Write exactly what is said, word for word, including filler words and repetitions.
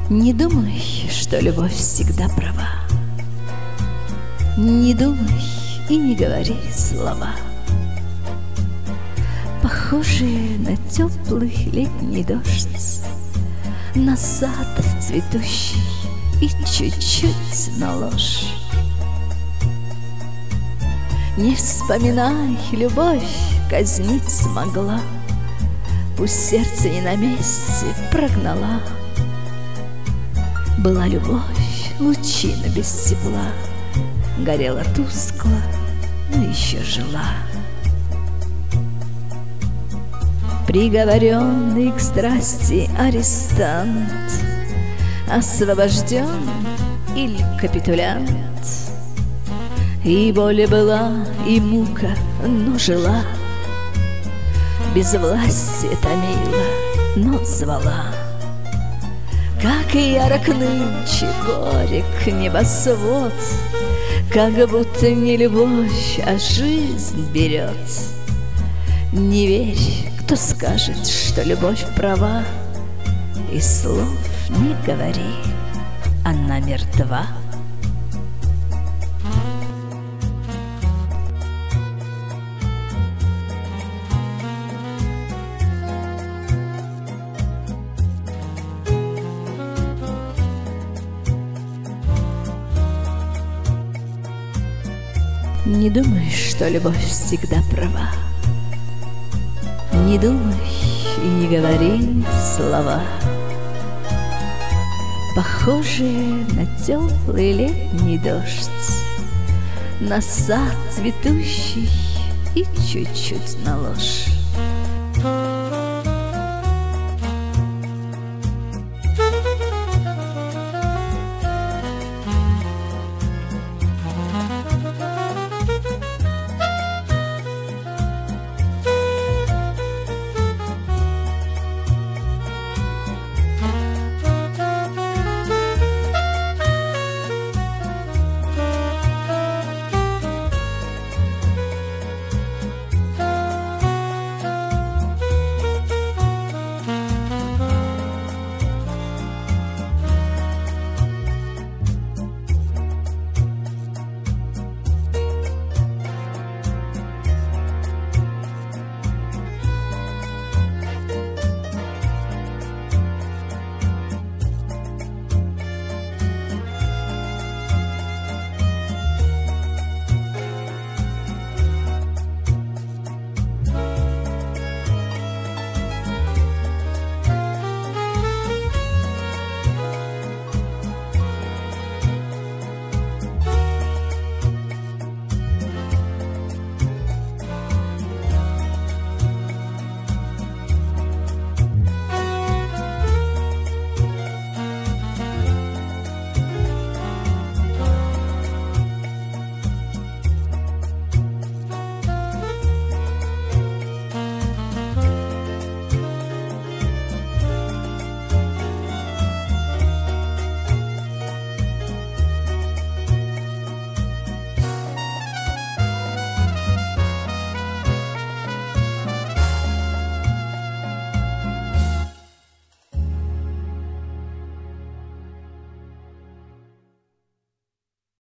Не думай, что любовь всегда права. Не думай и не говори слова, похожие на теплый летний дождь, на сад цветущий и чуть-чуть на ложь. Не вспоминай, любовь казнить смогла, пусть сердце не на месте прогнала. Была любовь, лучина без тепла, горела тускло, но еще жила. Приговоренный к страсти арестант, освобожден или капитулянт. И боль была, и мука, но жила, без власти томила, но звала. Как и ярок нынче горек небосвод, как будто не любовь, а жизнь берет. Не верь, кто скажет, что любовь права, и слов не говори, она мертва. Не думай, что любовь всегда права. Не думай и не говори слова, похожие на теплый летний дождь, на сад цветущий и чуть-чуть на ложь.